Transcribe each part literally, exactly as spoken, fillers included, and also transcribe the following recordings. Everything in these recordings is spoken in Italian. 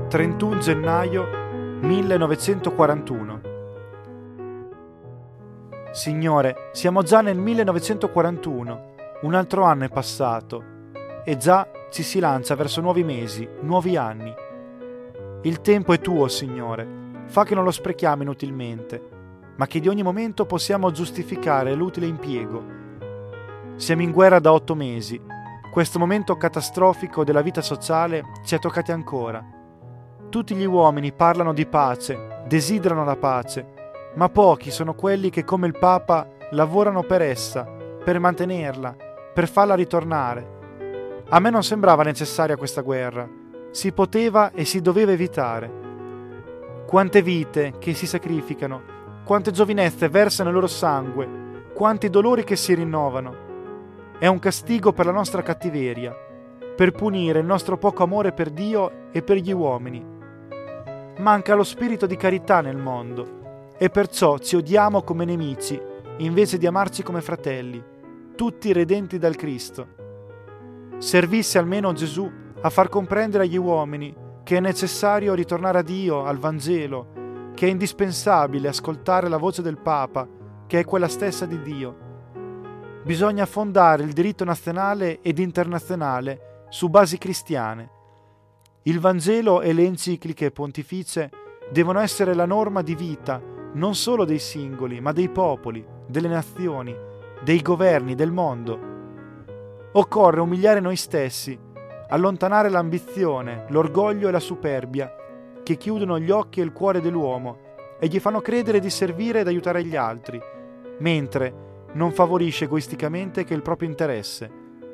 trentuno gennaio millenovecentoquarantuno. Signore, siamo già nel millenovecentoquarantuno, un altro anno è passato e già ci si lancia verso nuovi mesi, nuovi anni. Il tempo è tuo, Signore, fa che non lo sprechiamo inutilmente, ma che di ogni momento possiamo giustificare l'utile impiego. Siamo in guerra da otto mesi, questo momento catastrofico della vita sociale ci è toccati ancora. Tutti gli uomini parlano di pace, desiderano la pace, ma pochi sono quelli che come il Papa lavorano per essa, per mantenerla, per farla ritornare. A me non sembrava necessaria questa guerra, si poteva e si doveva evitare. Quante vite che si sacrificano, quante giovinezze versano il loro sangue, quanti dolori che si rinnovano. È un castigo per la nostra cattiveria, per punire il nostro poco amore per Dio e per gli uomini. Manca lo spirito di carità nel mondo e perciò ci odiamo come nemici invece di amarci come fratelli, tutti redenti dal Cristo. Servisse almeno Gesù a far comprendere agli uomini che è necessario ritornare a Dio, al Vangelo, che è indispensabile ascoltare la voce del Papa, che è quella stessa di Dio. Bisogna fondare il diritto nazionale ed internazionale su basi cristiane. Il Vangelo e le encicliche pontificie devono essere la norma di vita non solo dei singoli, ma dei popoli, delle nazioni, dei governi, del mondo. Occorre umiliare noi stessi, allontanare l'ambizione, l'orgoglio e la superbia che chiudono gli occhi e il cuore dell'uomo e gli fanno credere di servire ed aiutare gli altri, mentre non favorisce egoisticamente che il proprio interesse.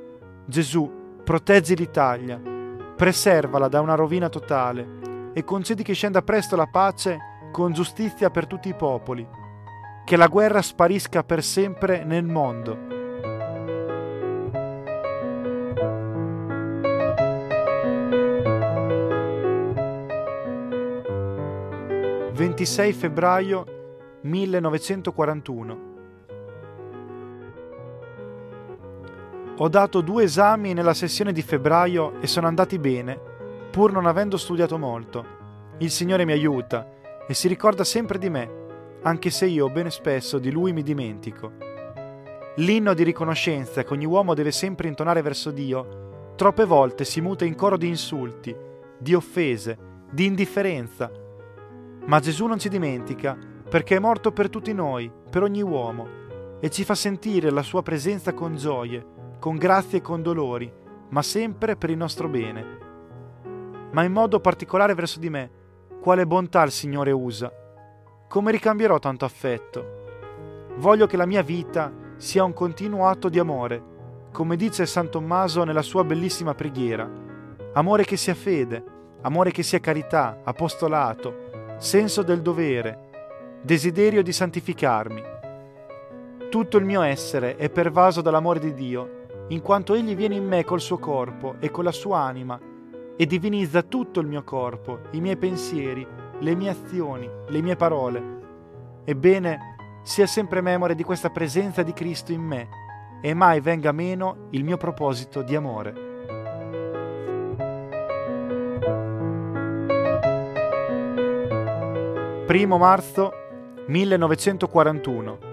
Gesù, proteggi l'Italia, preservala da una rovina totale e concedi che scenda presto la pace con giustizia per tutti i popoli, che la guerra sparisca per sempre nel mondo. ventisei febbraio millenovecentoquarantuno. Ho dato due esami nella sessione di febbraio e sono andati bene, pur non avendo studiato molto. Il Signore mi aiuta e si ricorda sempre di me, anche se io bene spesso di Lui mi dimentico. L'inno di riconoscenza che ogni uomo deve sempre intonare verso Dio, troppe volte si muta in coro di insulti, di offese, di indifferenza. Ma Gesù non ci dimentica, perché è morto per tutti noi, per ogni uomo, e ci fa sentire la sua presenza con gioie, con grazie e con dolori, ma sempre per il nostro bene. Ma in modo particolare verso di me, quale bontà il Signore usa. Come ricambierò tanto affetto? Voglio che la mia vita sia un continuo atto di amore, come dice San Tommaso nella sua bellissima preghiera. Amore che sia fede, amore che sia carità, apostolato, senso del dovere, desiderio di santificarmi. Tutto il mio essere è pervaso dall'amore di Dio, in quanto Egli viene in me col suo corpo e con la sua anima e divinizza tutto il mio corpo, i miei pensieri, le mie azioni, le mie parole. Ebbene, sia sempre memore di questa presenza di Cristo in me e mai venga meno il mio proposito di amore. primo marzo millenovecentoquarantuno.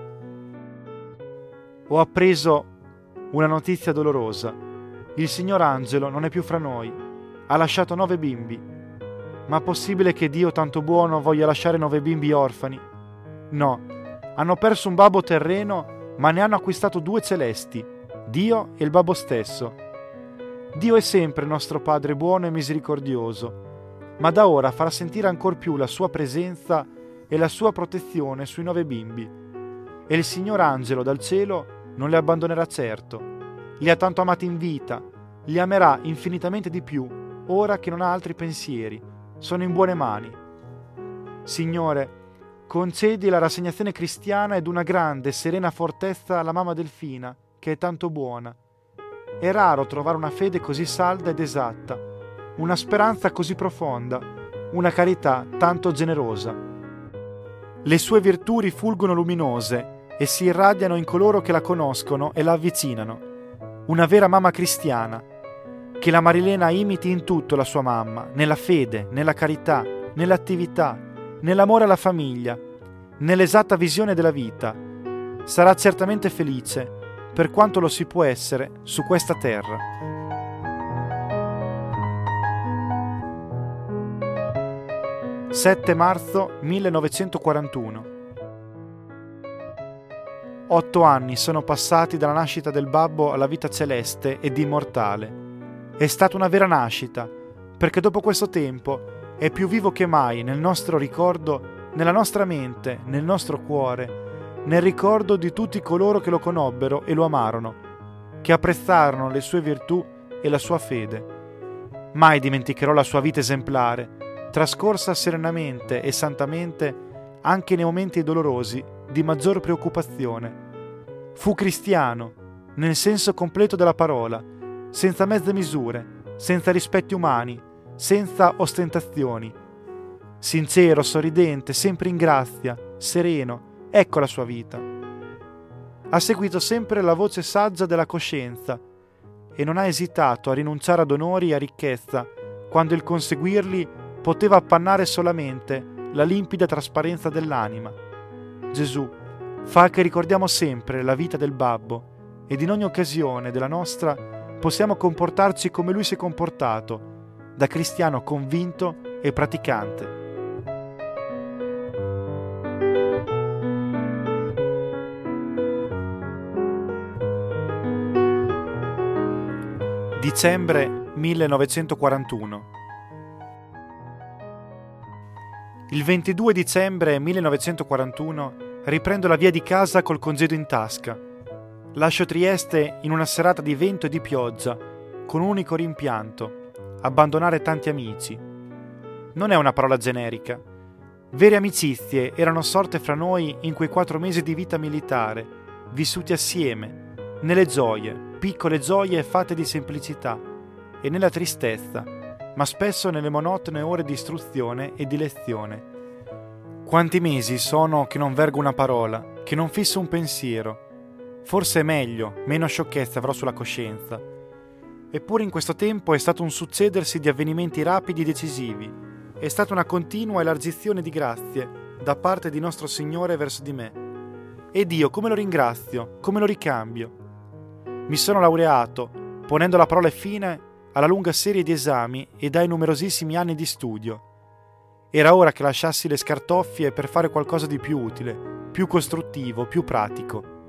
Ho appreso una notizia dolorosa. Il signor Angelo non è più fra noi. Ha lasciato nove bimbi. Ma possibile che Dio tanto buono voglia lasciare nove bimbi orfani? No, hanno perso un babbo terreno, ma ne hanno acquistato due celesti, Dio e il babbo stesso. Dio è sempre nostro Padre buono e misericordioso, ma da ora farà sentire ancor più la sua presenza e la sua protezione sui nove bimbi. E il signor Angelo dal cielo non li abbandonerà certo. Li ha tanto amati in vita, li amerà infinitamente di più, ora che non ha altri pensieri. Sono in buone mani. Signore, concedi la rassegnazione cristiana ed una grande, serena fortezza alla mamma Delfina, che è tanto buona. È raro trovare una fede così salda ed esatta, una speranza così profonda, una carità tanto generosa. Le sue virtù rifulgono luminose e si irradiano in coloro che la conoscono e la avvicinano. Una vera mamma cristiana. che la Marilena imiti in tutto la sua mamma, nella fede, nella carità, nell'attività, nell'amore alla famiglia, nell'esatta visione della vita. Sarà certamente felice, per quanto lo si può essere su questa terra. sette marzo millenovecentoquarantuno. Otto anni sono passati dalla nascita del babbo alla vita celeste ed immortale. È stata una vera nascita, perché dopo questo tempo è più vivo che mai nel nostro ricordo, nella nostra mente, nel nostro cuore, nel ricordo di tutti coloro che lo conobbero e lo amarono, che apprezzarono le sue virtù e la sua fede. Mai dimenticherò la sua vita esemplare, trascorsa serenamente e santamente anche nei momenti dolorosi di maggior preoccupazione. Fu cristiano, nel senso completo della parola, senza mezze misure, senza rispetti umani, senza ostentazioni. Sincero, sorridente, sempre in grazia, sereno, ecco la sua vita. Ha seguito sempre la voce saggia della coscienza e non ha esitato a rinunciare ad onori e a ricchezza quando il conseguirli poteva appannare solamente la limpida trasparenza dell'anima. Gesù fa che ricordiamo sempre la vita del babbo ed in ogni occasione della nostra possiamo comportarci come lui si è comportato, da cristiano convinto e praticante. Dicembre millenovecentoquarantuno. Il ventidue dicembre millenovecentoquarantuno riprendo la via di casa col congedo in tasca. Lascio Trieste in una serata di vento e di pioggia, con un unico rimpianto: abbandonare tanti amici. Non è una parola generica. Vere amicizie erano sorte fra noi in quei quattro mesi di vita militare, vissuti assieme, nelle gioie, piccole gioie fatte di semplicità, e nella tristezza, ma spesso nelle monotone ore di istruzione e di lezione. Quanti mesi sono che non vergo una parola, che non fisso un pensiero. Forse è meglio, meno sciocchezza avrò sulla coscienza. Eppure in questo tempo è stato un succedersi di avvenimenti rapidi e decisivi. È stata una continua elargizione di grazie da parte di nostro Signore verso di me. Ed io come lo ringrazio, come lo ricambio. Mi sono laureato, ponendo la parola fine alla lunga serie di esami e dai numerosissimi anni di studio. Era ora che lasciassi le scartoffie per fare qualcosa di più utile, più costruttivo, più pratico.